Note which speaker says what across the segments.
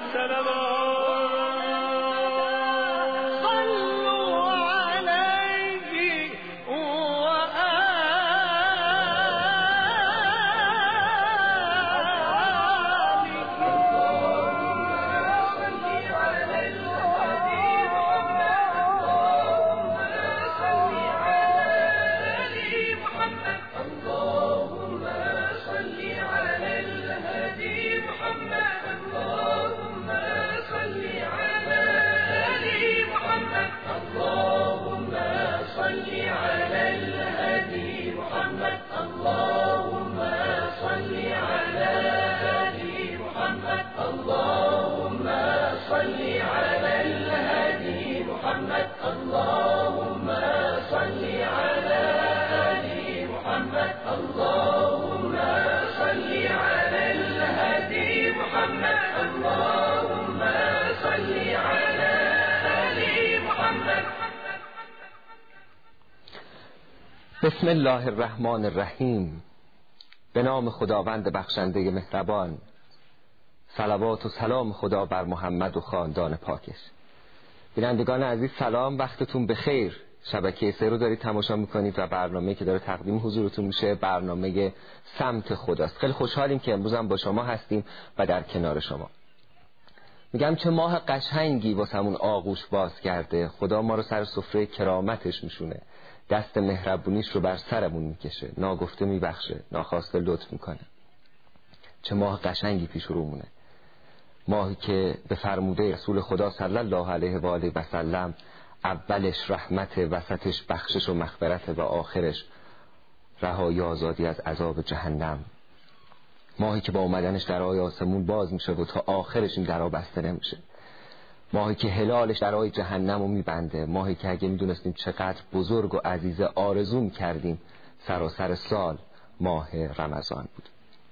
Speaker 1: بسم الله الرحمن الرحیم. به نام خداوند بخشنده مهربان. صلوات و سلام خدا بر محمد و خاندان پاکش. بینندگان عزیز سلام، وقتتون بخیر. شبکه 3 رو دارید تماشا میکنید و برنامه‌ای که داره تقدیم حضورتون میشه برنامه سمت خداست. خیلی خوشحالیم که امروز هم با شما هستیم و در کنار شما. میگم چه ماه قشنگی واسمون آغوش باز کرده. خدا ما رو سر سفره کرامتش میشونه، دست مهربونیش رو بر سرمون میکشه، ناگفته میبخشه، ناخواسته لطف میکنه. چه ماه قشنگی پیش رومونه، ماهی که به فرموده رسول خدا صلی الله علیه و آله و سلم اولش رحمت، وسطش بخشش و مغفرت و آخرش رهایی آزادی از عذاب جهنم. ماهی که با اومدنش درهای آسمون باز میشه و تا آخرش این درها بسته نمیشه. ماهی که هلالش درهای جهنم رو میبنده. ماهی که اگه میدونستیم چقدر بزرگ و عزیزه آرزو میکردیم سراسر سال ماه رمضان بود.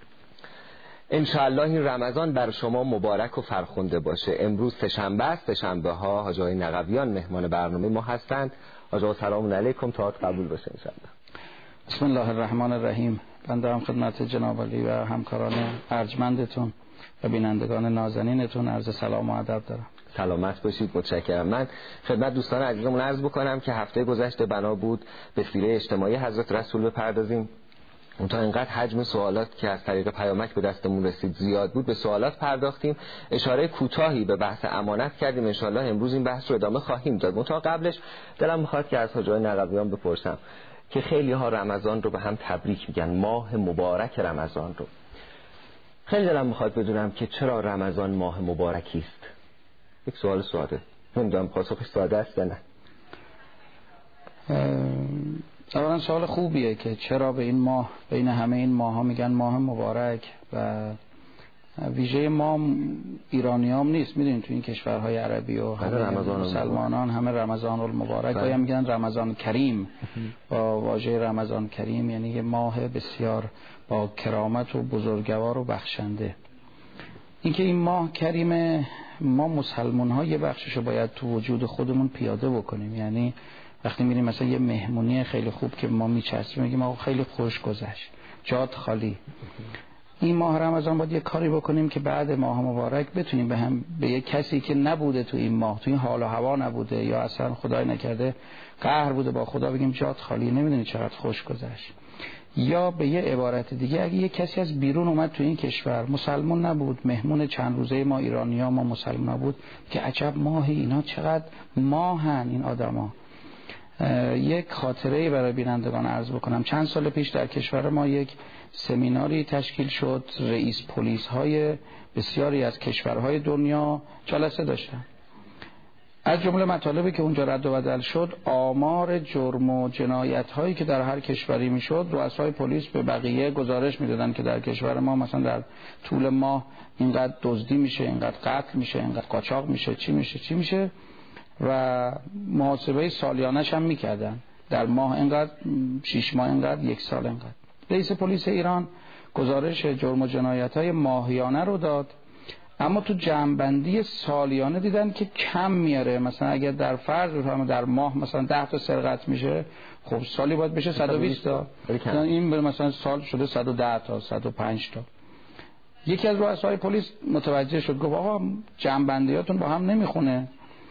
Speaker 1: انشاءالله این رمضان بر شما مبارک و فرخنده باشه. امروز سه‌شنبه است. سه‌شنبه ها حاج آقای نقویان مهمان برنامه ما هستند. حاج آقا سلام علیکم، تاعت قبول باشه انشاءالله.
Speaker 2: بسم الله الرحمن الرحیم. بنده هم خدمت جناب علی و همکاران ارجمندتون و بینندگان نازنینتون عرض سلام و ادب دارم.
Speaker 1: سلامت باشید، متشکرم. من خدمت دوستان عزیزمون عرض بکنم که هفته گذشته بنا بود به سیره اجتماعی حضرت رسول بپردازیم. اون تا اینقدر حجم سوالات که از طریق پیامک به دستمون رسید زیاد بود، به سوالات پرداختیم، اشاره کوتاهی به بحث امانت کردیم. ان شاءالله امروز این بحث رو ادامه خواهیم داد. منتها قبلش دلم میخواد که از حاج آقای نقویان بپرسم که خیلی ها رمضان رو به هم تبریک میگن، ماه مبارک رمضان رو. خیلی دلم میخواد بدونم که چرا رمضان ماه مبارکی است. یک سوال ساده، نمیدونم پاسخش ساده است یا نه.
Speaker 2: اولا سوال خوبیه که چرا به این ماه، بین همه این ماه ها میگن ماه مبارک و ویژه ما ایرانیام نیست. میدونید تو این کشورهای عربی و همه مسلمانان همه رمضان المبارک و میگن رمضان کریم. با واژه رمضان کریم یعنی یه ماه بسیار با کرامت و بزرگوار و بخشنده. اینکه این ماه کریمه، ما مسلمان ها یه بخششو باید تو وجود خودمون پیاده بکنیم. یعنی وقتی میریم مثلا یه مهمونی خیلی خوب که ما میچسبیم میگیم آقا خیلی خوش گذشت، جات خالی. این ماه رمضان باید یه کاری بکنیم که بعد ماه مبارک بتونیم به یه کسی که نبوده تو این ماه، تو این حال و هوا نبوده یا اصلا خدای نکرده قهر بوده با خدا، بگیم جات خالی، نمیدونی چقدر خوش گذشت. یا به یه عبارت دیگه اگه یه کسی از بیرون اومد تو این کشور، مسلمان نبود، مهمون چند روزه ما ایرانی‌ها ما مسلمان نبود، که عجب ماهی، اینا چقدر ماهن این آدما. یک خاطره برای بینندگان عرض بکنم. چند سال پیش در کشور ما یک سمیناری تشکیل شد. رئیس پلیس های بسیاری از کشورهای دنیا جلسه داشتن. از جمله مطالبی که اونجا رد و بدل شد، آمار جرم و جنایت هایی که در هر کشوری میشد. رؤسای پلیس به بقیه گزارش میدادن که در کشور ما مثلا در طول ماه اینقدر دزدی میشه، اینقدر قتل میشه، اینقدر قاچاق میشه، چی میشه و محاسبه سالیانش هم میکردن. در ماه اینقدر، 6 ماه اینقدر، 1 سال اینقدر. رئیس پلیس ایران گزارش جرم و جنایت های ماهیانه رو داد، اما تو جمع‌بندی سالیانه دیدن که کم میاره. مثلا اگر در فرض بفرمایید در ماه مثلا 10 تا سرقت میشه، خب سالی باید بشه 120 تا. این مثلا سال شده 110 تا، 105 تا. یکی از رؤسای پلیس متوجه شد، گفت آقا جمع‌بندیاتون با هم نمیخونه.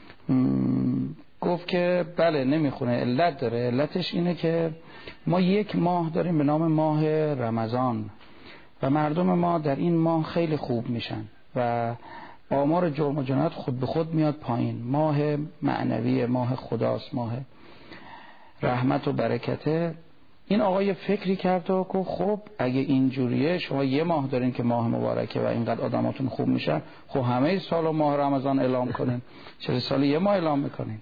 Speaker 2: گفت که بله نمیخونه، علت داره. علتش اینه که ما یک ماه داریم به نام ماه رمضان و مردم ما در این ماه خیلی خوب میشن و آمار جرم و جنایت خود به خود میاد پایین. ماه معنوی، ماه خداست، ماه رحمت و برکته. این آقای فکری کرد و گفت خب اگه اینجوریه، شما یه ماه دارین که ماه مبارکه و اینقدر آدماتون خوب میشن، خب همه سال ماه رمضان اعلام کنین، چرا سال یه ماه اعلام میکنین؟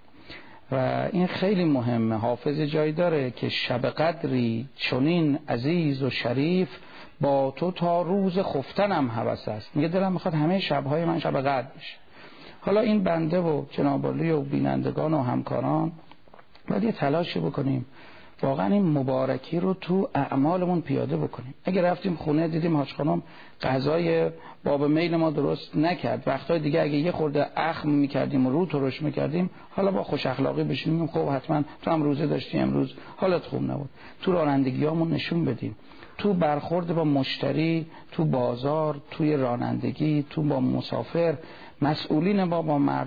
Speaker 2: و این خیلی مهمه. حافظ جایی داره که شب قدری چنین عزیز و شریف، با تو تا روز خفتنم هوس است. میگه دلم میخواد همه شبهای من شب قدر بشه. حالا این بنده و جناب عالی و بینندگان و همکاران باید یه تلاشی بکنیم واقعا این مبارکی رو تو اعمالمون پیاده بکنیم. اگه رفتیم خونه دیدیم حاج خانم غذای باب میل ما درست نکرد، وقتای دیگه اگه یه خورده اخم میکردیم و رو ترش میکردیم، حالا با خوش اخلاقی بشینیم خب حتما تو هم روزه داشتی امروز حالت خوب نبود. تو رانندگیامون نشون بدیم، تو برخورد با مشتری، تو بازار، توی رانندگی، تو با مسافر، مسئولین با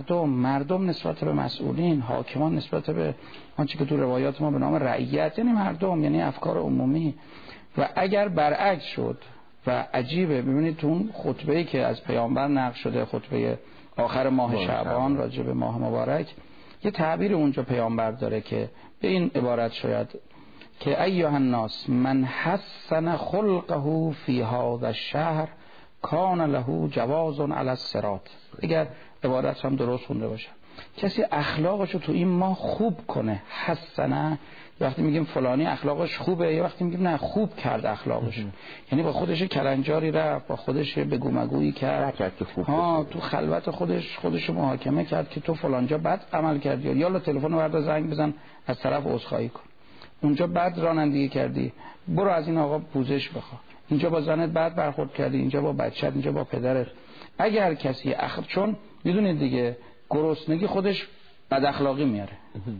Speaker 2: مردم نسبت به مسئولین، حاکمان نسبت به آنچه که تو روایات ما به نام رعیت، یعنی مردم، یعنی افکار عمومی. و اگر برعکس شد و عجیبه، ببینید تو اون خطبه‌ای که از پیامبر نقل شده، خطبه آخر ماه شعبان راجع به ماه مبارک، یه تعبیر اونجا پیامبر داره که به این عبارت شاید که ایها الناس من حسن خلقه فی هذا الشهر کان له جواز علی الصراط. اگر عبارت هم درست خونده باشه، کسی اخلاقشو تو این ماه خوب کنه، حسنه، وقتی میگیم فلانی اخلاقش خوبه، یه وقتی میگیم نه خوب کرد اخلاقش، یعنی با خودش کلنجاری رفت، با خودش بگو مگویی کرد، تو خلوت خودش محاکمه کرد که تو فلانجا بد عمل کردی، یا تلفن بردا زنگ بزن از طرف عذرخواهی کن، اونجا بد رانندگی کردی برو از این آقا پوزش بخوا، اینجا با زنت بد برخورد کردی، اینجا با بچت، اینجا با پدرت. اگر کسی چون میدونید دیگه گرسنگی خودش بد اخلاقی میاره،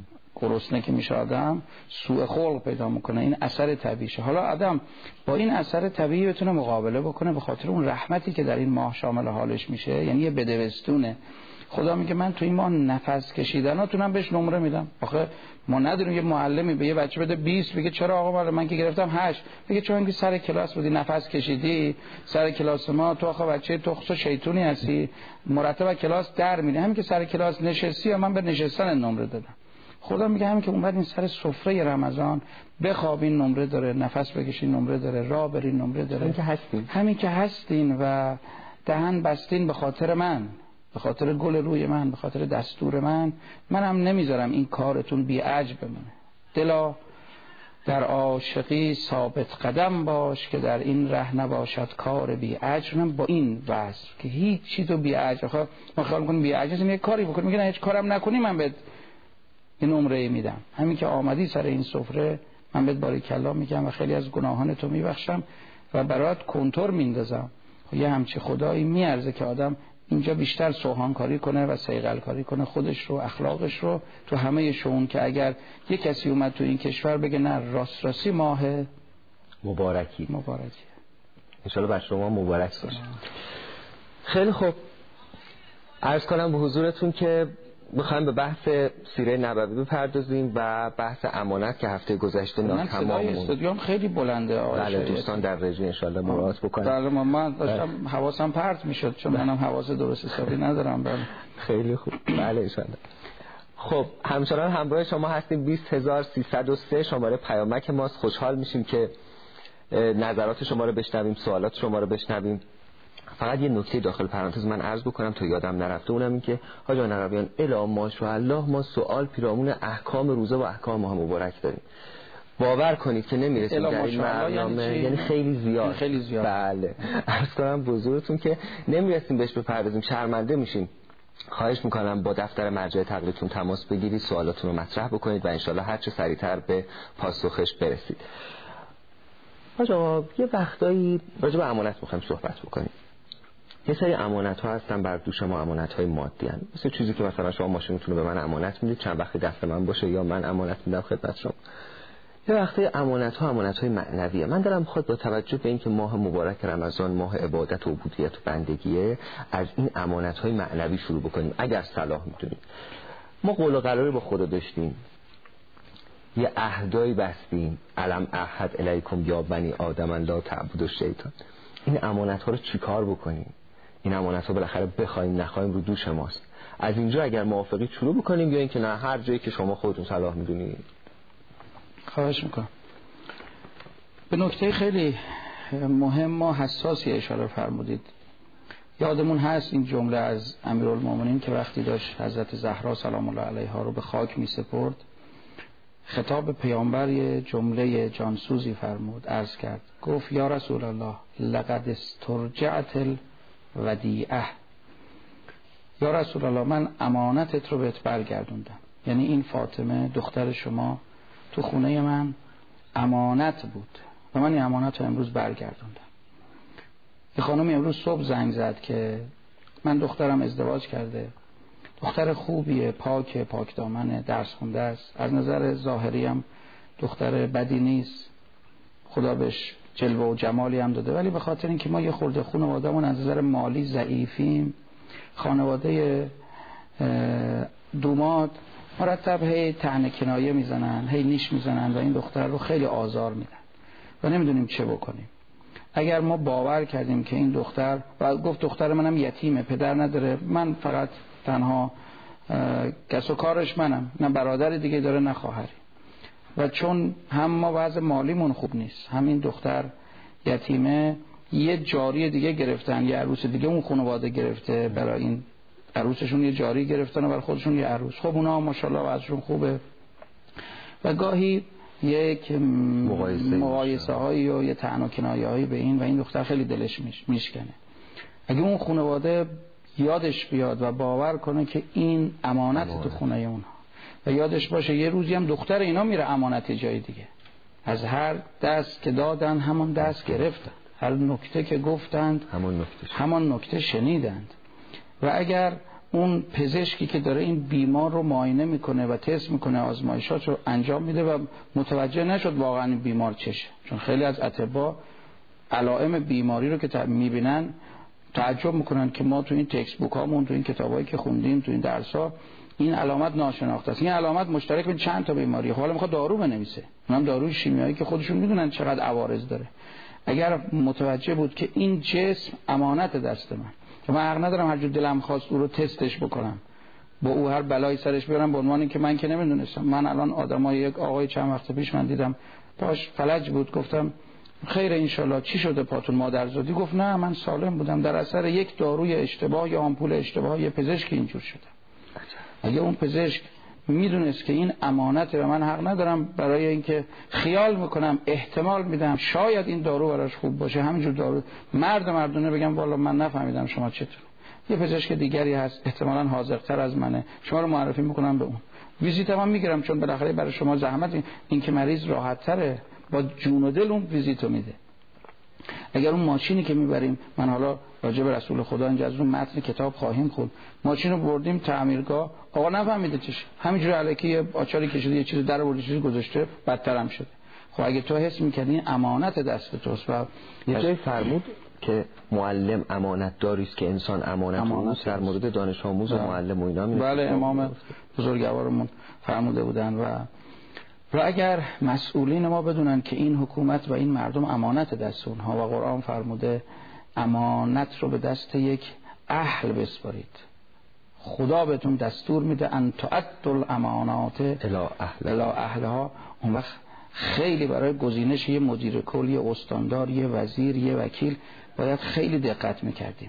Speaker 2: گرسنه که میشه آدم سوء خلق پیدا میکنه، این اثر طبیعیشه. حالا آدم با این اثر طبیعی بتونه مقابله بکنه به خاطر اون رحمتی که در این ماه شامل حالش میشه، یعنی یه بدوستونه. خدا میگه من تو این ماه نفس کشیدناتونم بهش نمره میدم. آخه ما نداریم یه معلمی به یه بچه بده 20 بگه چرا آقا من که گرفتم 8، بگه چون که سر کلاس بودی نفس کشیدی، سر کلاس ما تو آخه بچه تخص شیطونی هستی، مرتب کلاس در میری، همین که سر کلاس نشستی یا من به نشستن نمره دادم. خدا میگه همین که اومد این سر سفره رمضان بخوابین نمره داره، نفس بکشین نمره داره، راه برین نمره داره، همین که هستین و دهن بستین به خاطر من، به خاطر گل روی من، به خاطر دستور منم نمیذارم این کارتون بی اجر بمونه. دلا در عاشقی ثابت قدم باش که در این ره نباشد کار بی اجر. من با این وصف که هیچ چیز رو بی اجر، ما خیال میکنیم بی اجر یه کاری بکنیم، میگن هیچ کارم نکنی من بهت این نمره میدم. همین که آمدی سر این سفره من بهت باریکلا میگم و خیلی از گناهان تو میبخشم و برات کنتور میندازم. یه همچی خدایی میارزه که آدم اینجا بیشتر سوهان کاری کنه و صیقل کاری کنه، خودش رو، اخلاقش رو تو همه شون، که اگر یه کسی اومد تو این کشور بگه نه راستی ماه
Speaker 1: مبارکی انشالله بر شما مبارک باشه. خیلی خوب، عرض کنم به حضورتون که میخوایم به بحث سیره نبوی بپردازیم و بحث امانت که هفته گذشته ناتمام موند.
Speaker 2: استودیوم خیلی بلنده آقای
Speaker 1: بله دوستان در رژی انشالله مراعات بکنن.
Speaker 2: بله من داشتم حواسم پرت میشد چون منم حواس درست حسابی ندارم. بله
Speaker 1: خیلی خوب، بله انشالله. خب همچنان همراه شما هستیم. 20303 شماره پیامک ماست. خوشحال میشیم که نظرات شما رو بشنویم، سوالات شما رو بشنویم. فقط یه نکته داخل پرانتز من عرض بکنم تا یادم نرفته، اونم این که حاج نقویان الا ماشاءالله ما سوال پیرامون احکام روزه و احکام ماه مبارک داریم. باور کنید که نمیرسیم در این برنامه، یعنی خیلی زیاد. بله عرض کنم بزرگتون که نمیرسیم بهش بپردازیم، شرمنده میشیم. خواهش میکنم با دفتر مرجع تقلیدتون تماس بگیرید، سوالاتون رو مطرح بکنید و انشالله هر چه سریعتر به پاسخش برسید. حاج آقا یه وقتایی راجع به امانت میخوایم صحبت بکنیم. یه سری امانت ها هستن بر دوش ما، امانت های مادی هستن، مثل چیزی که مثلا شما ماشینتون رو به من امانت میدید چند وقتی دست من باشه، یا من امانت میدم خدمت شما. یه وقتی امانت‌های معنویه. من دارم خود با توجه به اینکه ماه مبارک رمضان ماه عبادت و عبودیت و بندگیه، از این امانت‌های معنوی شروع بکنیم اگر صلاح می‌دونیم. ما قول و قراری با خدا داشتیم، یه عهدایی بستیم، الم عهد الیکم یا بنی آدم لا تعبدوا الشیطان. این امانت‌ها رو چیکار بکنیم؟ این امانت‌ها بالاخره بخوایم نخوایم رو دوش ماست. از اینجا اگر موافقی شروع بکنیم یا اینکه نه هر جایی که شما خودتون صلاح می‌دونید؟
Speaker 2: خواهش میکنم. به نکته خیلی مهم و حساسی اشاره فرمودید. یادمون هست این جمله از امیرالمومنین که وقتی داشت حضرت زهرا سلام الله علیها رو به خاک می سپرد، خطاب پیامبر یه جمله جانسوزی فرمود، عرض کرد، گفت یا رسول الله لقد استرجعت الودیعه. یا رسول الله من امانتت رو بهت برگردوندم. یعنی این فاطمه دختر شما تو خونه من امانت بود و من این امانت رو امروز برگردوندم. یه خانمی امروز صبح زنگ زد که من دخترم ازدواج کرده، دختر خوبیه، پاک دامنه، درس خونده است، از نظر ظاهری هم دختر بدی نیست، خدا بهش جلوه و جمالی هم داده، ولی به خاطر اینکه ما یه خورده خانواده‌مون از نظر مالی ضعیفیم، خانواده دوماد مرتب هی طعنه کنایه میزنن، هی نیش میزنن و این دختر رو خیلی آزار میدن و نمیدونیم چه بکنیم. اگر ما باور کردیم که این دختر، و گفت دختر منم یتیمه، پدر نداره، من فقط تنها کس و کارش منم، نه برادر دیگه داره نه خواهری، و چون هم ما وضع مالیمون خوب نیست، همین دختر یتیمه، یه جاری دیگه گرفتن، یه عروس دیگه اون خانواده گرفته، برای این عروسشون یه جاری گرفتن و برای خودشون یه عروس. خب اونا ماشاءالله وضعشون خوبه و گاهی یک مقایسه هایی و یه طعن و کنایه هایی به این و این دختر خیلی دلش میشکنه. اگه اون خانواده یادش بیاد و باور کنه که این امانت تو خونه اونها و یادش باشه یه روزی هم دختر اینا میره امانت جای دیگه، از هر دست که دادن همون دست گرفتن، هر نکته که گفتند همون نکته شنیدند. و اگر اون پزشکی که داره این بیمار رو معاینه میکنه و تست میکنه، آزمایشات رو انجام میده و متوجه نشد واقعا این بیمار چشه، چون خیلی از اطباء علائم بیماری رو که میبینن تعجب میکنن که ما تو این تکست بوک هامون، تو این کتابایی که خوندیم، تو این درس‌ها این علامت ناشناخته است. این علامت مشترک بین چند تا بیماری، حالا میخواد دارو بنویسه، اونم داروی شیمیایی که خودشون میدونن چقدر عوارض داره. اگر متوجه بود که این جسم امانت دست من، که من حق ندارم هر جور دلم خواست او رو تستش بکنم، با او هر بلایی سرش بیارم، به عنوان اینکه من که نمیدونستم. من الان آدمای یک آقای چند وقت پیش من دیدم پاش فلج بود، گفتم خیر انشالله چی شده پاتون مادرزادی؟ گفت نه من سالم بودم، در اثر یک داروی اشتباه یا آمپول اشتباه یه پزشک اینجور شده. اگه اون پزشک میدونست که این امانته و من حق ندارم برای اینکه خیال میکنم احتمال میدم شاید این دارو براش خوب باشه، همینجور دارو مردونه بگم والا من نفهمیدم شما چطور، یه پزشک دیگری هست احتمالاً حاضرتر از منه، شما رو معرفی میکنم به اون، ویزیتم هم میگیرم، چون بالاخره برای شما زحمت این که مریض راحت تره، با جون و دل اون ویزیتو میده. اگر اون ماشینی که میبریم، من حالا راجع به رسول خدا اینجا از اون متن کتاب خواهیم خوند، ماشین رو بردیم تعمیرگاه، آقا نفهمیده چیه، همینجوری الکی آچاری کشیده، یه چیز در آورده، چیزی گذاشته، بدترم شده. خب اگه تو حس می‌کنی این امانت دست توست و
Speaker 1: یه جای فرمود که معلم امانت داری است که انسان امانت اوست، در مورد دانش آموز و معلم و اینا
Speaker 2: بله امام بزرگوارمون فرموده بودن. و اگر مسئولین ما بدونن که این حکومت و این مردم امانت دست اونها، و قرآن فرموده امانت رو به دست یک اهل بسپارید، خدا بهتون دستور میده ان تؤدوا الامانات الی اهلها، اون وقت خیلی برای گزینش یه مدیر کل، یه استاندار، یه وزیر، یه وکیل باید خیلی دقت میکردیم،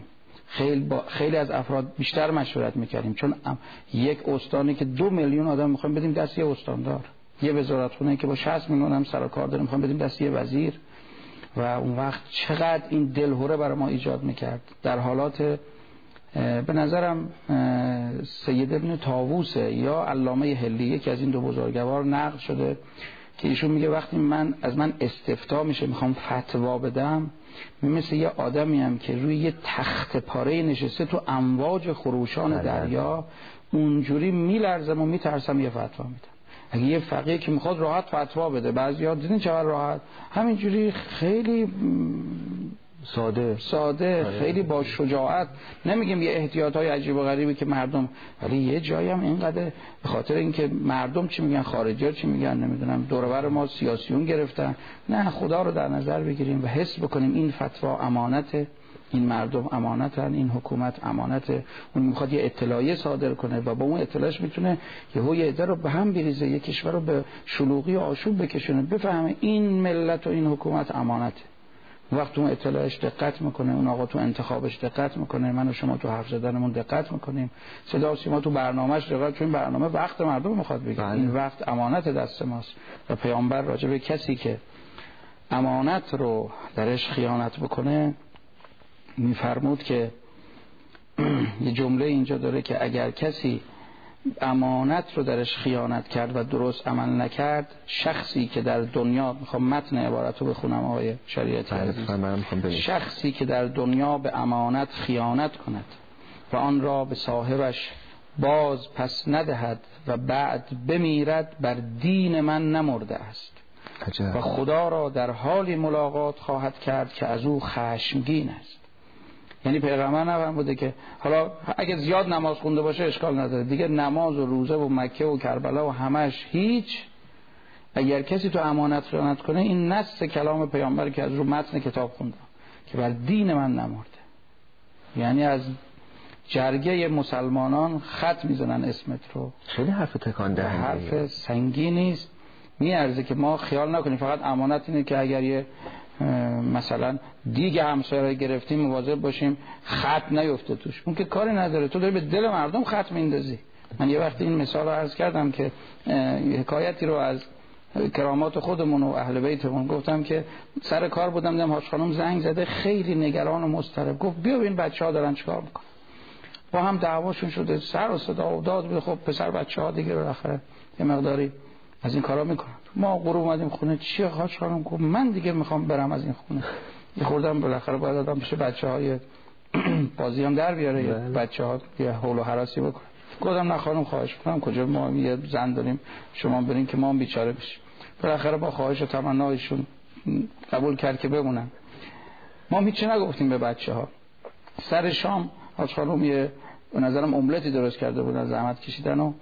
Speaker 2: خیلی از افراد بیشتر مشورت میکردیم، چون یک استانی که 2 میلیون آدم میخوایم بدیم دست یه استاندار، یه وزارتخونه که با 60 میلیون هم سر و کار داره میخوایم بدیم دست یه وزیر، و اون وقت چقدر این دلهوره برای ما ایجاد میکرد. در حالات به نظرم سید ابن طاووسه یا علامه هلی، یکی از این دو بزرگوار نقل شده که ایشون میگه وقتی از من استفتاء میشه میخوام فتوا بدم، مثل یه آدمیم که روی یه تخت پاره نشسته تو امواج خروشان دریا، اونجوری میلرزم و میترسم یه فتوا میدم. اگه یه فقیه که میخواد راحت فتوا بده، بعضیا دیدین چقدر راحت، همینجوری خیلی ساده خیلی با شجاعت، نمیگیم یه احتیاطهای عجیب و غریبی که مردم، ولی یه جایی هم اینقدر به خاطر اینکه مردم چی میگن، خارجی‌ها چی میگن، نمیدونم دور و بر ما سیاسیون گرفتن، نه خدا رو در نظر بگیریم و حس بکنیم این فتوا امانته، این مردم امانتن، این حکومت امانته. اون میخواد یه اطلاعیه صادر کنه و با اون اطلاعش میتونه یه عده رو به هم بریزه، یه کشور رو به شلوغی و آشوب بکشونه، بفهمه این ملت و این حکومت امانته. وقتی اون اطلاعش دقت میکنه، اون آقا تو انتخابش دقت میکنه، من و شما تو حرف زدنمون دقت میکنیم، صدا و سیما تو برنامه‌اش دقت، چون برنامه وقت مردم میخواد بگیره، این وقت امانت دست ماست. و پیامبر راجع به کسی که امانت رو درش خیانت بکنه میفرمود که یه جمله اینجا داره که اگر کسی امانت رو درش خیانت کرد و درست عمل نکرد، شخصی که در دنیا، میخوام متن عبارت رو بخونم آقای شریعتی عزیز، شخصی که در دنیا به امانت خیانت کند و آن را به صاحبش باز پس ندهد و بعد بمیرد، بر دین من نمرده است و خدا را در حالی ملاقات خواهد کرد که از او خشمگین است. یعنی پیغمبر نفرموده که حالا اگه زیاد نماز خونده باشه اشکال نداره، دیگه نماز و روزه و مکه و کربلا و همش هیچ، اگر کسی تو امانت خیانت کنه، این نص کلام پیامبر که از رو متن کتاب خوندم که بر دین من نمرده، یعنی از جرگه مسلمانان خط میزنن اسمت رو.
Speaker 1: خیلی حرف تکان دهنده،
Speaker 2: حرف سنگینی است. میارزه که ما خیال نکنیم فقط امانت اینه که اگر یه مثلا دیگ همسایه رو گرفتیم مواظب باشیم خط نیفته توش، اون که کاری نداره، تو داری به دل مردم خط میندازی. من یه وقتی این مثال رو عرض کردم که حکایتی رو از کرامات خودمون و اهل بیتمون گفتم که سر کار بودم، دیدم حاج خانم زنگ زده خیلی نگران و مضطرب، گفت بیا ببین بچه‌ها دارن چیکار میکنن، با هم دعواشون شده، سر و صدا و داد. خب پسر بچه‌ها دیگه بالاخره یه مقداری از این کارا میکنن. ما غروب اومدیم خونه، چیه حاج خانم؟ گفت من دیگه میخوام برم از این خونه، یه خوردم بالاخره باید آدم پیش بچه‌های بازی هم در بیاره، بچه‌ها یه حول و هراسی بکنه. گفتم نه خانم خواهش میکنم، کجا ما یه زن داریم شما برین که ما هم بیچاره بشیم. بالاخره با خواهش و تمنایشون قبول کرد که بمونن. ما هیچی نگفتیم به بچه‌ها. سر شام حاج خانم یه به نظرم املتی درست کرده بودن، زحمت کشیدن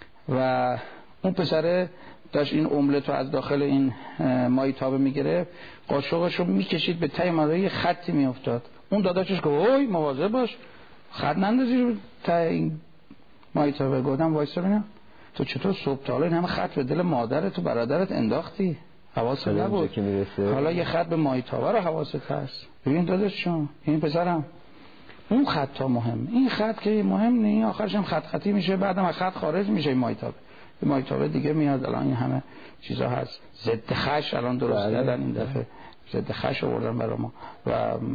Speaker 2: و اون پسره داشت این املت رو از داخل این مایتابه میگرفت، قاشقش رو میکشید به ته مایه، خطی میافتاد. اون داداشش گفت اوی مواظب باش خط نندازی ته این مایتابه. گفتم وایسا ببینم تو چطور صبح تا حالا این همه خط به دل مادرت و برادرت انداختی، حواست نبود، حالا یه خط به مایتابه رو حواست هست. ببین داداش چون این پسرم اون خطا مهم، این خط که مهم نیست، آخرش هم خطی میشه، بعدم از خط خارج میشه این مایتابه دیگه میاد. الان این همه چیزا هست، ضد خش الان درست کردن این دفعه، ضد خش آوردن برای ما و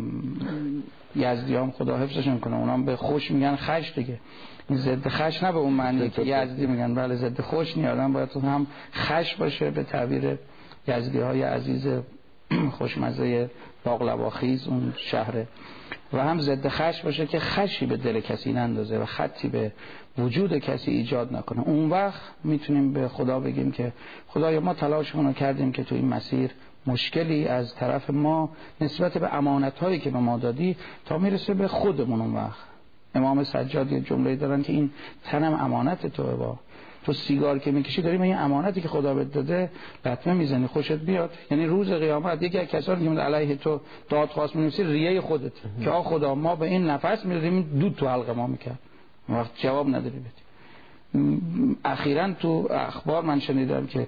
Speaker 2: یزدیام خدا حفظشون کنه، اونام به خوش میگن خش دیگه، این ضد خش نه به اون معنی که یزدی میگن، بله ضد خوش نیادن، باید هم خش باشه به تعبیر یزدی‌های عزیز خوشمزه باقلواخیز اون شهره، و هم ضد خش باشه که خشی به دل کسی نندازه و خطی به وجود کسی ایجاد نکنه. اون وقت میتونیم به خدا بگیم که خدایا ما تلاشمون رو کردیم که تو این مسیر مشکلی از طرف ما نسبت به امانت‌هایی که به ما دادی تا میرسه به خودمون. اون وقت امام سجاد یه جمله دارن که این تنم امانت توئه، با تو سیگار که میکشی داری این امانتی که خدا بهت داده لطمه میزنی خوشت بیاد. یعنی روز قیامت یکی از کسانی که علیه تو دادخواست می‌نویسی ریه خودت که آ خدا ما به این نفس می‌دادیم دود تو حلق ما میکرد، وقت جواب نداری بدی. اخیراً تو اخبار من شنیدم که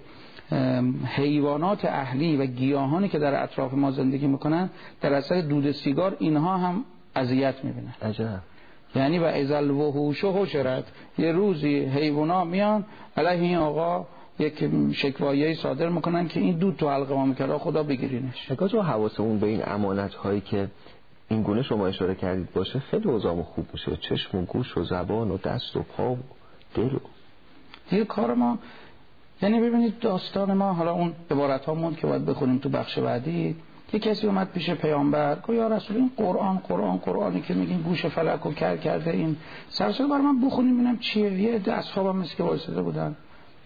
Speaker 2: حیوانات اهلی و گیاهانی که در اطراف ما زندگی میکنن در اثر دود سیگار اینها هم اذیت میبینن.
Speaker 1: عجب.
Speaker 2: یعنی و ازل وحوش حشرت، یه روزی حیونا میان علیه این آقا یک شکوایه صادر میکنن که این دود تو حلقه ما میکرد، خدا بگیرینش.
Speaker 1: اگه جو حواسمون به این امانت هایی که این گونه شما اشاره کردید باشه خیلی اوضاعمون خوب میشه، چشم و گوش و زبان و دست و پا و دل و
Speaker 2: دیگه کار ما. یعنی ببینید داستان ما، حالا اون عبارت ها موند که باید بخونیم تو بخش بعدی، یه کسی اومد پیش پیامبر گفت یا رسول این قرآنی که میگین گوش فلک و کر کرده این سرسر برای من بخونیم ببینم چیه. یه عده اصحابم مثل که وایساده بودن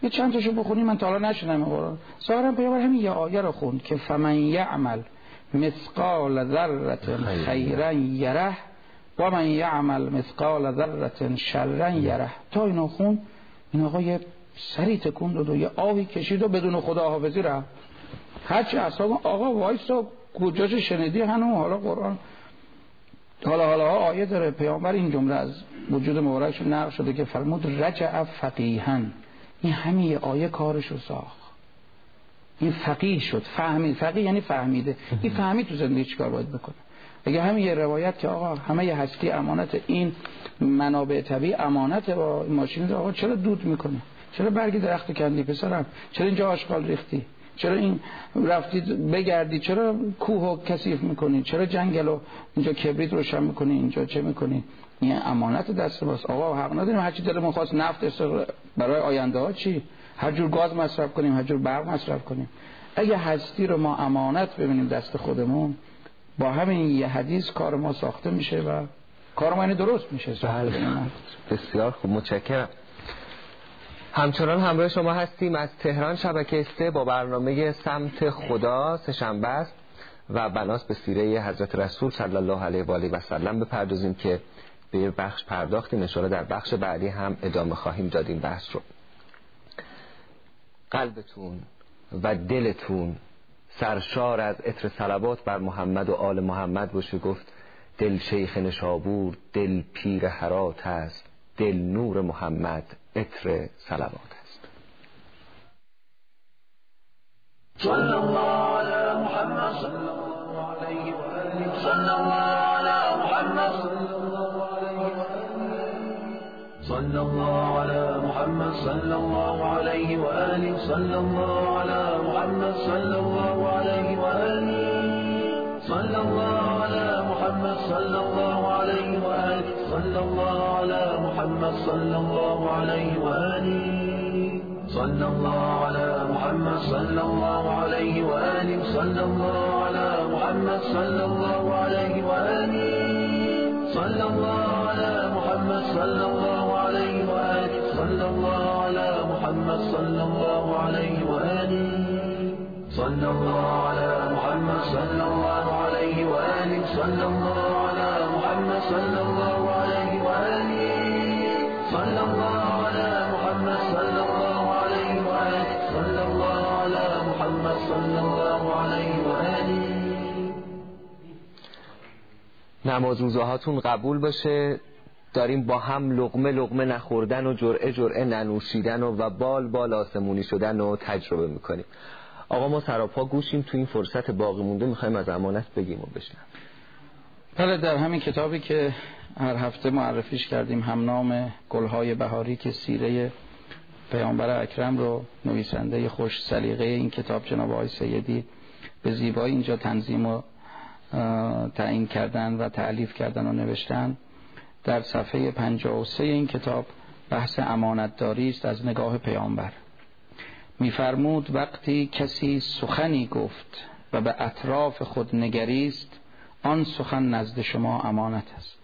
Speaker 2: یه چند تاشو بخونی، من تا حالا نشدم قرآن. ظاهرا پیامبر همین یه آیه رو خوند که فمن یعمل مثقال ذره خیرا یره و من یعمل مثقال ذره شرا یره. تا اینو خوند، این آقا یه سری تکون داد و یه آبی کشید و بدون خداحافظی رفت. هرچی اصلا آقا وایسا کجاش شنیدی هنوز حالا قرآن حالا آیه داره. پیامبر این جمله از وجود مبارکش نقل شده که فرمود رجع فقیها. این همین آیه کارشو ساخت، این فقیه شد، فهمید. فقیه یعنی فهمیده. این فهمید تو زندگی چیکار باید بکنه. اگه همین یه روایت که آقا همه ی هستی امانت، این منابع طبیعی امانت، با این ماشین آقا چرا دود میکنه، چرا برگ درخت کندی پسرم، چرا اینجا آشغال ریختی، چرا این رفتی بگردی، چرا کوهو کثیف میکنی، چرا جنگلو اینجا کبریت روشن میکنی، اینجا چه میکنی؟ این امانت دست ماست. آقا حق نداریم هر چی دلمون خواست نفت برای آینده ها چی، هر جور گاز مصرف کنیم، هر جور برق مصرف کنیم. اگه هستی رو ما امانت ببینیم دست خودمون، با همین یه حدیث کار ما ساخته میشه و کار ما اینه درست میشه.
Speaker 1: بسیار خوب، متشکرم. همچنان همراه شما هستیم از تهران شبکه 3 با برنامه سمت خدا. سه‌شنبه است و بناست به سیره حضرت رسول صلی الله علیه و آله و سلم بپردازیم که به بخش پرداختیم. ان شاءالله در بخش بعدی هم ادامه خواهیم داد این بحث رو. قلبتون و دلتون سرشار از عطر صلوات بر محمد و آل محمد باشه. گفت دل شیخ نشابور، دل پیر هرات است، دل نور محمد عطر صلوات است.
Speaker 3: صلی الله علی محمد صلی الله علیه و آله صلی الله علی محمد صلی الله علی محمد صلی الله علیه و آله صلی الله علی محمد صلی الله علیه و آله صلی الله علی محمد صلی الله علیه و آله صلی الله علی محمد صلی الله علیه و آله صلی الله علی محمد صلی الله علیه و آله صلی الله علی محمد صلی الله علیه و آله صلی الله علی محمد صلی الله علیه و آله صلی الله علی محمد صلی الله علیه و آله صلی الله علی محمد صلی الله علیه و آله صلی الله علی محمد صلی الله علیه و آله صلی الله علی محمد صلی الله علیه و آله صلی الله علی محمد صلی الله علیه و آله.
Speaker 1: نماز روزهاتون قبول باشه. داریم با هم لقمه لقمه نخوردن و جرعه جرعه ننوشیدن و بال بال آسمونی شدن و تجربه میکنیم. آقا ما سراپا گوشیم، تو این فرصت باقی مونده میخوایم از امانت بگیم و بشنویم.
Speaker 2: بله، در همین کتابی که هر هفته معرفیش کردیم، همنام گلهای بهاری، که سیره پیامبر اکرم رو نویسنده خوش سلیقه این کتاب جناب آقای سیدی به زیبایی اینجا تنظیم و تعیین کردن و تألیف کردن و نوشتن. در صفحه 53 این کتاب بحث امانتداری است از نگاه پیامبر. می‌فرمود وقتی کسی سخنی گفت و به اطراف خود نگریست، آن سخن نزد شما امانت است.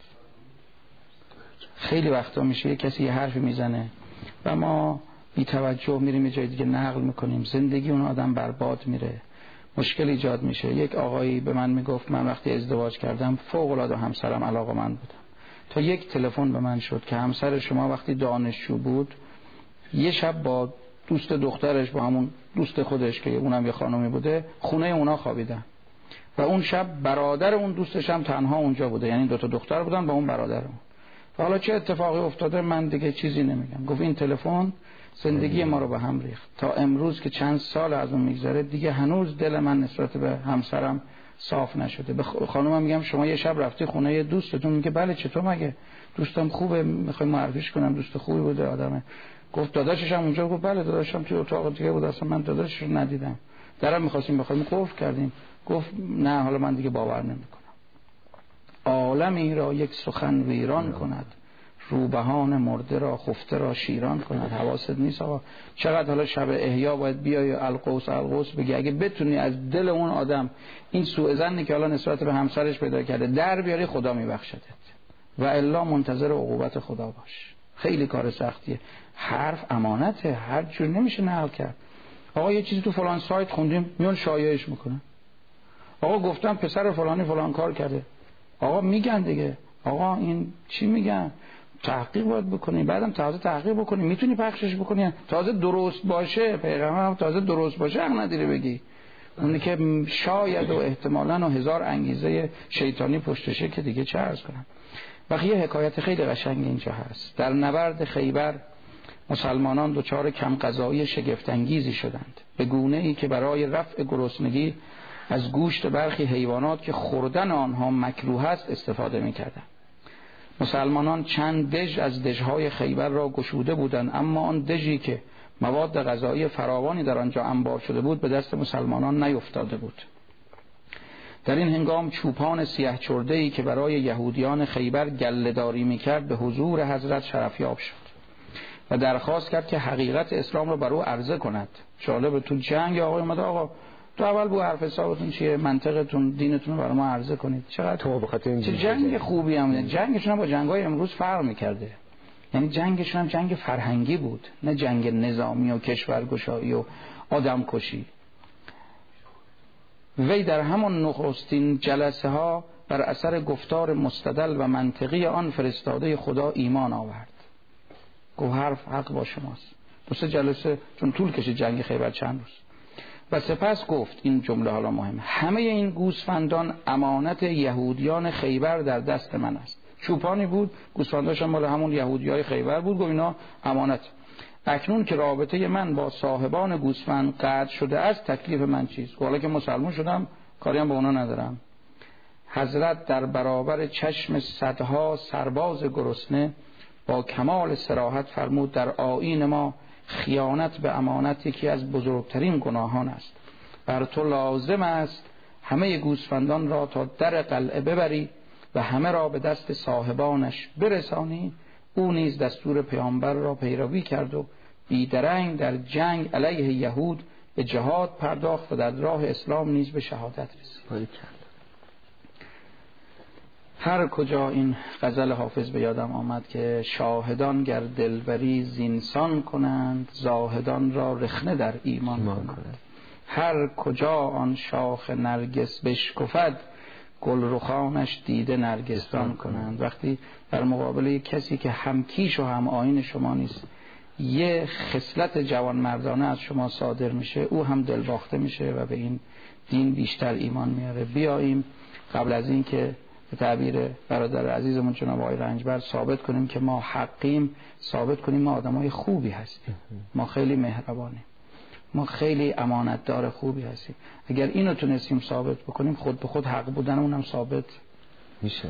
Speaker 2: خیلی وقتا میشه یه کسی یه حرفی میزنه و ما بی توجه میریم یه جای دیگه نقل میکنیم، زندگی اون آدم برباد میره، مشکل ایجاد میشه. یک آقایی به من میگفت من وقتی ازدواج کردم فوق العاده همسرم علاقه‌مند بودم، تا یک تلفن به من شد که همسر شما وقتی دانشجو بود یه شب با دوست دخترش، با همون دوست خودش که اونم یه خانمی بوده، خونه اونا خوابیدن و اون شب برادر اون دوستش هم تنها اونجا بوده، یعنی دو تا دختر بودن با اون برادرم. و حالا چه اتفاقی افتاده من دیگه چیزی نمیگم. گفت این تلفن زندگی ما رو به هم ریخت. تا امروز که چند سال از اون میگذره دیگه هنوز دل من نسبت به همسرم صاف نشده. به خانومم میگم شما یه شب رفتی خونه یه دوستتون؟ میگه بله. چطور؟ مگه دوستم خوبه، میخوام معرفیش کنم، دوست خوبی بوده آدمه. گفت داداشش هم اونجا؟ گفت بله داداشم توی اتاق دیگه بود، اصلا من داداشش رو ندیدم، درم می‌خواستیم بخوایم قفل کردیم. گفت نه حالا من دیگه باور نمی‌کنم. عالمی را یک سخن ویران کند، روبهان مرده را خفته را شیران کند. حواست نیست آقا چقدر حالا شب احیا باید بیای القوس بگی، اگه بتونی از دل اون آدم این سوء ظنی که حالا نسبت به همسرش پیدا کرده در بیاری، خدا میبخشدت، و الا منتظر عقوبت خدا باش. خیلی کار سختیه. حرف امانته، هر جور نمیشه نقل کرد. آقا یه چیزی تو فلان سایت خوندیم، میون شایعش میکنن. آقا گفتم پسر فلانی فلان کار کرده. آقا میگن دیگه، آقا این چی میگن؟ تحقیق باید بکنی، بعدم تازه تحقیق بکنی، میتونی پخشش بکنی، تازه درست باشه. پیغمبر هم تازه درست باشه حق نداری بگی. اونی که شاید و احتمالاً و هزار انگیزه شیطانی پشتشه که دیگه چه عرض کنم. وقتی یه حکایت خیلی قشنگ اینجا هست. در نبرد خیبر مسلمانان دچار کم غذایی شگفت انگیزی شدند، به گونه ای که برای رفع گرسنگی از گوشت برخی حیوانات که خوردن آنها مکروه است استفاده می‌کردند. مسلمانان چند دژ از دژهای خیبر را گشوده بودند، اما آن دژی که مواد غذایی فراوانی در آنجا انبار شده بود به دست مسلمانان نیفتاده بود. در این هنگام چوپان سیاه چرده‌ای که برای یهودیان خیبر گله‌داری می‌کرد به حضور حضرت شرفیاب شد و درخواست کرد که حقیقت اسلام را بر او عرضه کند. جالب، تو جنگ آقای اومد، آقا تو اول بو حرف حسابتون چیه، منطقتون، دینتون رو برای ما عرضه کنید. چقدر
Speaker 1: تو بخاطر این
Speaker 2: چه جنگ خوبی هم. جنگشون هم با جنگ‌های امروز فرق می‌کرده. یعنی جنگشون هم جنگ فرهنگی بود، نه جنگ نظامی و کشورگشایی و آدمکشی. وی در همان نخستین جلسه ها بر اثر گفتار مستدل و منطقی آن فرستاده خدا ایمان آورد. گفت حرف حق با شماست. 2-3 جلسه، چون طول کشید جنگ خیبر چند روز. و سپس گفت، این جمله حالا مهمه، همه این گوسفندان امانت یهودیان خیبر در دست من است. چوپانی بود، گوسفنداش هم مال همون یهودیای خیبر بود. گفت اینا امانت. اکنون که رابطه من با صاحبان گوسفند قطع شده است، تکلیف من چیست؟ حالا که مسلمان شدم کاری هم با اونا ندارم. حضرت در برابر چشم صدها سرباز گرسنه با کمال صراحت فرمود، در آیین ما خیانت به امانت یکی از بزرگترین گناهان است. بر تو لازم است همه گوسفندان را تا در قلعه ببری و همه را به دست صاحبانش برسانی. او نیز دستور پیامبر را پیروی کرد و بیدرنگ در جنگ علیه یهود به جهاد پرداخت و در راه اسلام نیز به شهادت رسید. هر کجا این غزل حافظ به یادم آمد که شاهدان گر دلبری زینسان کنند، زاهدان را رخنه در ایمان کنند. هر کجا آن شاخ نرگس بشکفد، گل رخانش دیده نرگسدان کنند. وقتی در مقابل کسی که هم کیش و هم آیین شما نیست یه خصلت جوان مردانه از شما صادر میشه، او هم دل باخته میشه و به این دین بیشتر ایمان میاره. بیاییم قبل از این که به تعبیر برادر عزیزمون جناب آقای رنجبر ثابت کنیم که ما حقیم، ثابت کنیم ما آدمای خوبی هستیم، ما خیلی مهربانیم، ما خیلی امانتدار خوبی هستیم. اگر اینو تونستیم ثابت بکنیم، خود به خود حق بودنمون هم ثابت میشه.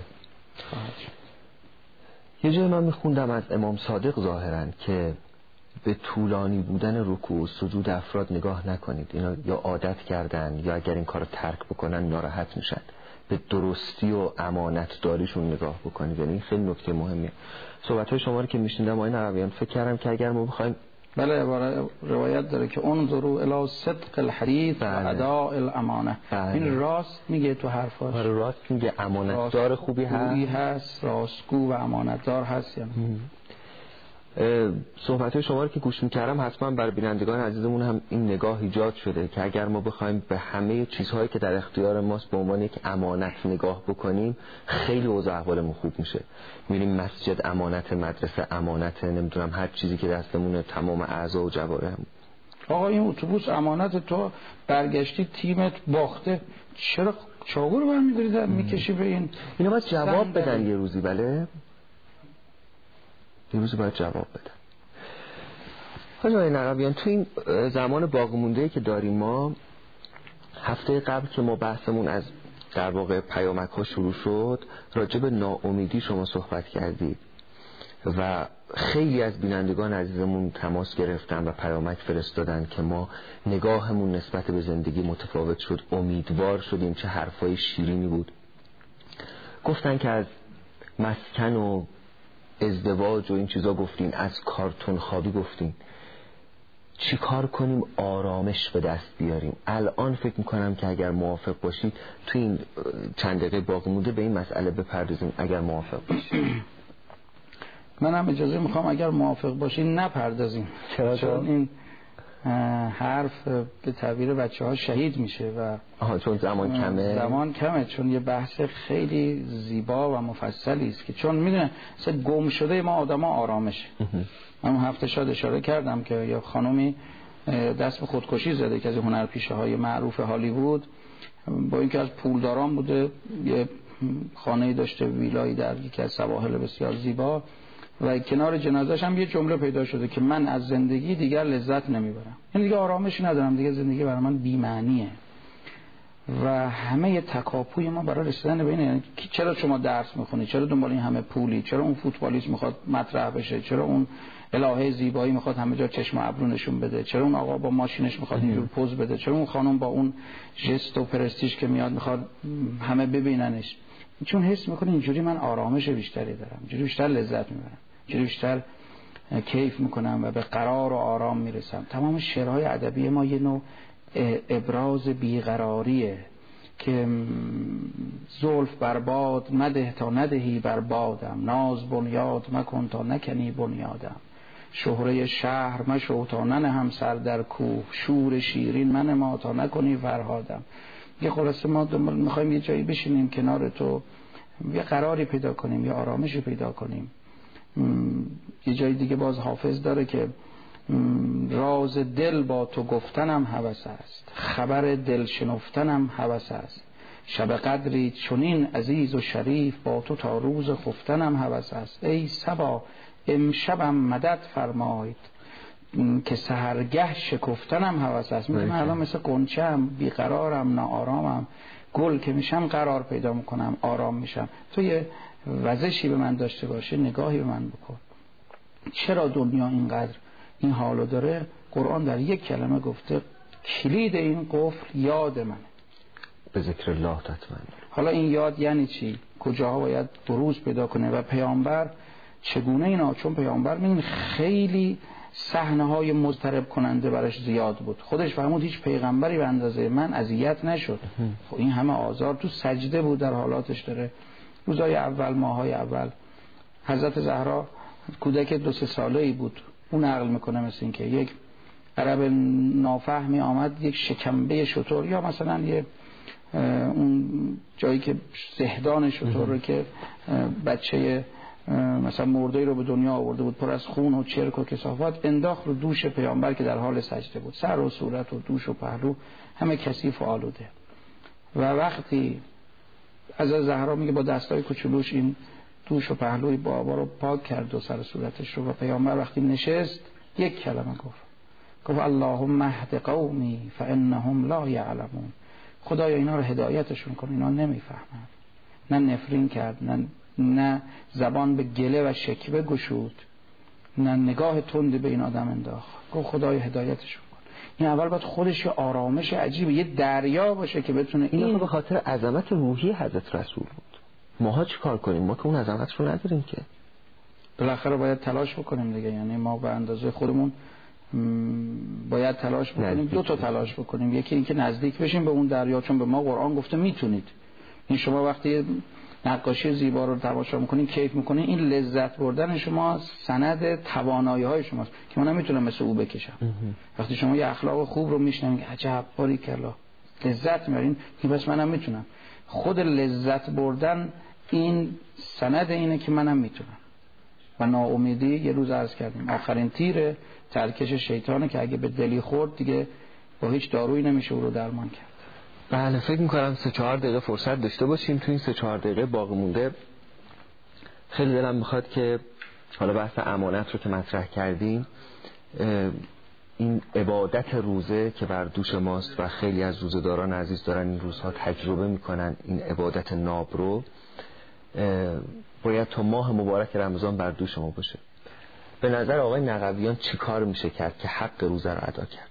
Speaker 1: یه جای من میخوندم از امام صادق ظاهراً که به طولانی بودن رکوع و سجود افراد نگاه نکنید، اینا یا عادت کردن یا اگر این کارو ترک بکنن ناراحت میشن. به درستی و امانت داریشون نگاه بکنید. یعنی خیلی نکته مهمیه. صحبت‌های شما رو که میشنیدم آقای نقویان فکر کردم که اگر ما بخوایم،
Speaker 2: بله روایت داره که انظروا الی صدق الحدیث و اداء الامانه. این راست میگه تو حرفاش،
Speaker 1: راست میگه، امانتدار خوبی
Speaker 2: هست، راستگو و امانتدار هست. یعنی
Speaker 1: صحبت‌های شما رو که گوش می‌کردم حتما برای بینندگان عزیزمون هم این نگاه ایجاد شده که اگر ما بخوایم به همه چیزهایی که در اختیار ماست به عنوان یک امانت نگاه بکنیم، خیلی اوضاع احوالمون خوب میشه. می‌بینیم مسجد امانت، مدرسه امانت، نمیدونم هر چیزی که دستمونه، تمام اعضا و جوارحمون.
Speaker 2: آقا این اتوبوس امانت، تو برگشتی تیمت باخته، چرا چاقو رو برمی‌داری می‌کشی به این؟
Speaker 1: اینا باید جواب بدن یه روزی. بله یه روزی باید جواب بدن. حالا نقویان تو این زمان باقی مونده که داریم، ما هفته قبل که ما بحثمون از در واقع پیامک ها شروع شد، راجع به ناامیدی شما صحبت کردید و خیلی از بینندگان عزیزمون تماس گرفتن و پیامک فرستادن که ما نگاهمون نسبت به زندگی متفاوت شد، امیدوار شدیم، چه حرفای شیرینی بود. گفتن که از مسکن و ازدواج و این چیزا گفتین، از کارتون خوابی گفتین، چی کار کنیم آرامش به دست بیاریم؟ الان فکر میکنم که اگر موافق باشید تو این چند دقیقه باقی مونده به این مسئله بپردازیم، اگر موافق باشید.
Speaker 2: منم اجازه میخوام اگر موافق باشین نپردازیم، چون این حرف به تعبیر بچه‌ها شهید میشه و
Speaker 1: چون زمان کمه،
Speaker 2: چون یه بحث خیلی زیبا و مفصلی است که چون میدونه مثلا گم شده ما آدما آرامشه. من هفته شاد اشاره کردم که یه خانومی دست به خودکشی زده که از هنرپیشه‌های معروف هالیوود، با اینکه از پولداران بوده، یه خانه‌ای داشته، ویلایی در یکی از سواحل بسیار زیبا، و کنار جنازه‌ش هم یه جمله پیدا شده که من از زندگی دیگر لذت نمیبرم، یعنی دیگه آرامش ندارم، دیگه زندگی برای من بی‌معنیه. و همه تکاپوی ما برای رسیدن به اینه، یعنی چرا شما درس میخونی، چرا دنبال این همه پولی، چرا اون فوتبالیست میخواد مطرح بشه، چرا اون الهه زیبایی میخواد همه جا چشم و ابرو نشون بده، چرا اون آقا با ماشینش میخواد اینجور پوز بده، چرا اون خانم با اون ژست و پرستیژ که میاد میخواد همه ببیننش. چون حس میکنه اینجوری من آرامش بیشتری دارم، اینجوری بیشتر لذت میبرم، اینجوری بیشتر کیف میکنم و به قرار و آرام میرسم. تمام شعرهای ادبی ما یه نوع ابراز بیقراریه که زلف برباد مده تا ندهی بربادم، ناز بنیاد مکن تا نکنی بنیادم، شهره شهر مشو تا ننهم سر در کوه، شور شیرین من ما تا نکنی فرهادم. یه خلاصه ما میخوایم یه جایی بشینیم کنار تو، یه قراری پیدا کنیم، یه آرامشی پیدا کنیم. یه جای دیگه باز حافظ داره که راز دل با تو گفتنم هوس است، خبر دل شنفتنم هوس است، شب قدری چنین عزیز و شریف با تو تا روز خفتنم هوس است. ای صبا امشبم مدد فرماید که سحرگه شکفتنم هوس است. من الان مثل قنچه‌ام، بیقرارم، ناآرامم، گل که میشم قرار پیدا میکنم، آرام میشم. تو یه وزشی به من داشته باشه، نگاهی به من بکن. چرا دنیا اینقدر این حالو داره؟ قرآن در یک کلمه گفته کلید این قفل یاد منه،
Speaker 1: به ذکر الله تطمئن.
Speaker 2: حالا این یاد یعنی چی؟ کجاها باید بروز پیدا کنه و پیامبر چگونه اینا؟ چون پیامبر این خیلی صحنه‌های مضطرب کننده براش زیاد بود، خودش فرمود هیچ پیغمبری به اندازه من اذیت نشد. خب این همه آزار تو سجده بود، در حالاتش داره. روزای اول، ماهای اول، حضرت زهرا کودک 2-3 ساله‌ای بود، اون نقل میکنه مثل این که یک عرب نافهمی آمد یک شکمبه شتر، یا مثلا یه اون جایی که زهدان شتر رو که بچه مثلا مرده‌ای رو به دنیا آورده بود پر از خون و چرک و کثافت، انداخت رو دوش پیامبر که در حال سجده بود، سر و صورت و دوش و پهلو همه کثیف و آلوده. و وقتی از زهرا میگه با دستای کوچولوش این دوش و پهلوی بابا رو پاک کرد و سر صورتش رو، و پیامبر وقتی نشست یک کلمه گفت اللهم اهد قومی فانهم لا یعلمون. خدایا اینا رو هدایتشون کن، اینا نمیفهمن. نه نفرین کرد، نه زبان به گله و شکوه گشود، نه نگاه تند به این آدم انداخت. گفت خدایا هدایتشون کن. این اول باید خودش یه آرامش عجیبه، یه دریا باشه که بتونه این
Speaker 1: به خاطر عظمت روحی حضرت رسول بود. ماها چی کار کنیم؟ ما که اون عظمت رو نداریم که.
Speaker 2: بالاخره باید تلاش بکنیم دیگه، یعنی ما به اندازه خودمون باید تلاش بکنیم. 2 تا تلاش بکنیم، یکی این که نزدیک بشیم به اون دریا، چون به ما قرآن گفته میتونید. این شما وقتی نقاشی زیبا رو تماشا میکنین، کیف میکنین، این لذت بردن شما سند توانایی های شماست که من نمیتونم مثل او بکشم. وقتی شما یه اخلاق خوب رو میشنوید، عجب باریکلا، لذت میبرین، که بس منم میتونم. خود لذت بردن این سند اینه که منم میتونم. و ناامیدی یه روز عرض کردیم آخرین تیر ترکش شیطانه که اگه به دلی خورد دیگه با هیچ دارویی نمیشه او رو درمان کرد.
Speaker 1: بله، فکر میکنم 3-4 دقیقه فرصت داشته باشیم. تو این 3-4 دقیقه باقی مونده خیلی دلم میخواد که حالا بحث امانت رو که مطرح کردیم، این عبادت روزه که بر دوش ماست و خیلی از روزه‌داران عزیز دارن این روزها تجربه میکنن، این عبادت ناب رو باید تا ماه مبارک رمضان بر دوش ما باشه. به نظر آقای نقویان چی کار میشه کرد که حق روزه رو ادا کرد؟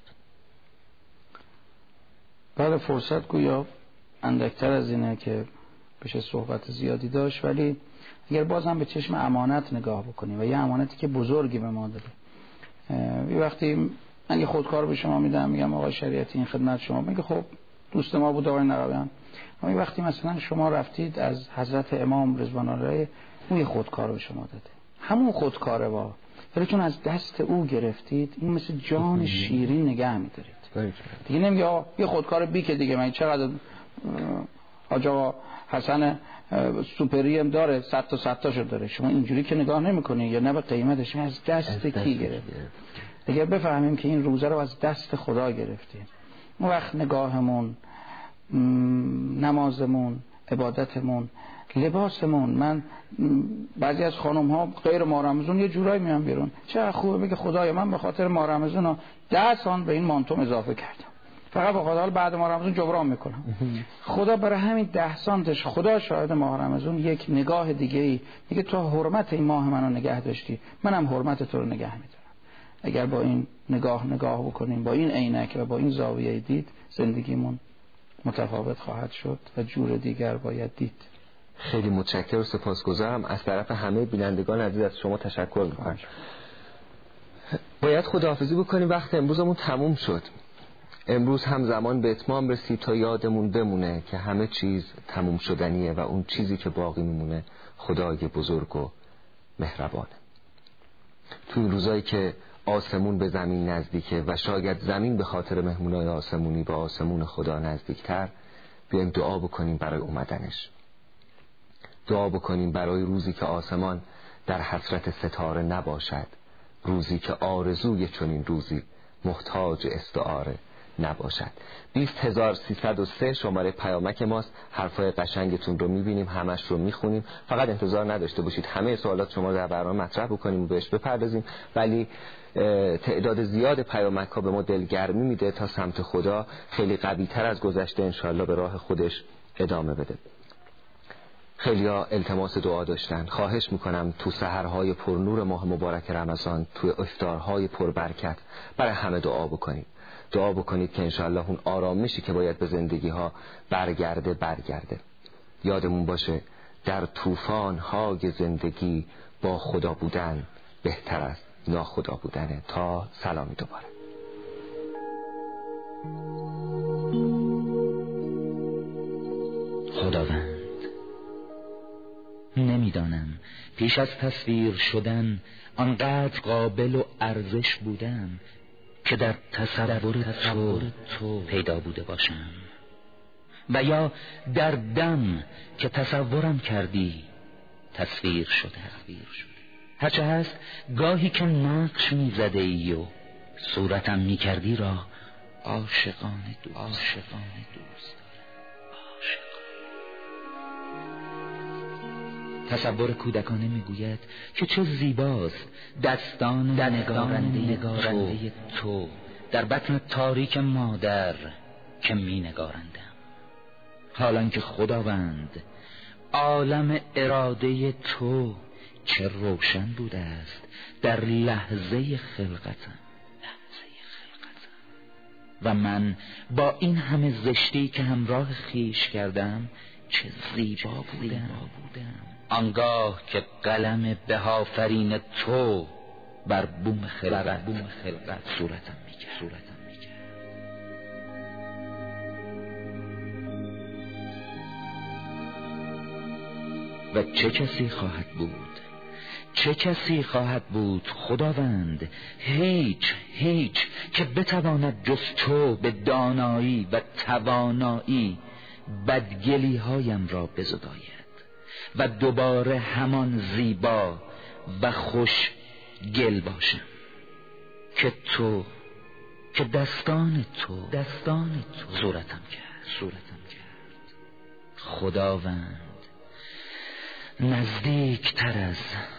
Speaker 2: بله، فرصت گویا اندکتر از اینه که بشه صحبت زیادی داشت، ولی اگر باز هم به چشم امانت نگاه بکنیم و یه امانتی که بزرگی به ما داده. یه وقتی من یه خودکار به شما میدم، میگم آقای شریعتی این خدمت شما، میگه خب دوست ما بود آقای نقویان. اما وقتی مثلا شما رفتید از حضرت امام رضوان الله اون یه خودکار به شما داده، همون خودکاره با، ولی چون از دست او گرفتید این مثل جان شیرین نگه می‌دارید. دیگه نمیگه یه خودکار بی که دیگه من چقدر آقا حسن سوپری هم داره 100 تا 100 تاشو داره، شما اینجوری که نگاه نمی‌کنی یا نه به قیمتش، از دست کی گرفت. اگر بفهمیم که این روزه رو از دست خدا گرفتیم، اون وقت نگاهمون، نمازمون، عبادتمون، لباسمون، من بعضی از خانم ها غیر ماه رمضان یه جورایی میان بیرون، چقدر خوبه بگه خدایا من به خاطر ماه رمضان 10 سال به این مانتوم اضافه کردم، فقط به خدا بعد ماه رمضان جبران میکنم. خدا برای همین 10 سانتش، خدا شاهد، ماه رمضان یک نگاه دیگه ای میگه تو حرمت این ماه منو نگه داشتی، منم حرمت تو رو نگه میدارم. اگر با این نگاه بکنیم، با این عینک و با این زاویه دید، زندگیمون متفاوت خواهد شد و جور دیگر باید دید.
Speaker 1: خیلی متشکرم و سپاسگزارم. از طرف همه بینندگان عزیز از شما تشکر می‌کنم. باید خداحافظی بکنیم، وقت امروزمون تموم شد. امروز هم زمان به اتمام رسید تا یادمون بمونه که همه چیز تموم شدنیه و اون چیزی که باقی میمونه خدای بزرگ و مهربانه. تو این روزایی که آسمون به زمین نزدیکه و شاید زمین به خاطر مهمونای آسمونی به آسمون خدا نزدیکتر، بیایم دعا بکنیم برای اومدنش. دعا بکنیم برای روزی که آسمان در حسرت ستاره نباشد، روزی که آرزوی چنین روزی محتاج استعاره نباشد. 20303 شماره پیامک ماست. حرفای قشنگتون رو میبینیم، همش رو میخونیم. فقط انتظار نداشته باشید همه سوالات شما رو در برنامه مطرح بکنیم و بهش بپردازیم، ولی تعداد زیاد پیامک ها به ما دلگرمی میده تا سمت خدا خیلی قوی تر از گذشته انشالله به راه خودش ادامه بده. خیلیا التماس دعا داشتن. خواهش میکنم تو سحرهای پرنور ماه مبارک رمضان، تو افطارهای پربرکت برای همه دعا بکنید. دعا بکنید که انشاءالله اون آرامشی که باید به زندگی ها برگرده. یادمون باشه در طوفان‌های زندگی با خدا بودن بهتر از ناخدا بودنه. تا سلامی دوباره.
Speaker 4: خداوند، نمیدانم پیش از تصویر شدن آنقدر قابل و ارزش بودم که در تصور تو پیدا بوده باشم، و یا در دم که تصورم کردی تصویر شده. هرچه هست گاهی که نقش می‌زده ای و صورتم می‌کردی را عاشقانه دوست تصور کودکانه میگوید که چه زیباست دستان نگارنده تو در بطن تاریک مادر که می نگارندم. حالان که خداوند عالم اراده تو چه روشن بوده است در لحظه خلقتم، و من با این همه زشتی که همراه خیش کردم چه زیبا بودم. آنگاه که قلم بهافرین تو بر بوم خلقت صورتم میکرد. و چه کسی خواهد بود خداوند، هیچ که بتواند جز تو به دانایی و توانایی بدگلی هایم را بزداید و دوباره همان زیبا و خوش گل باشم که دستان تو صورتم کرد. خداوند، نزدیک تر از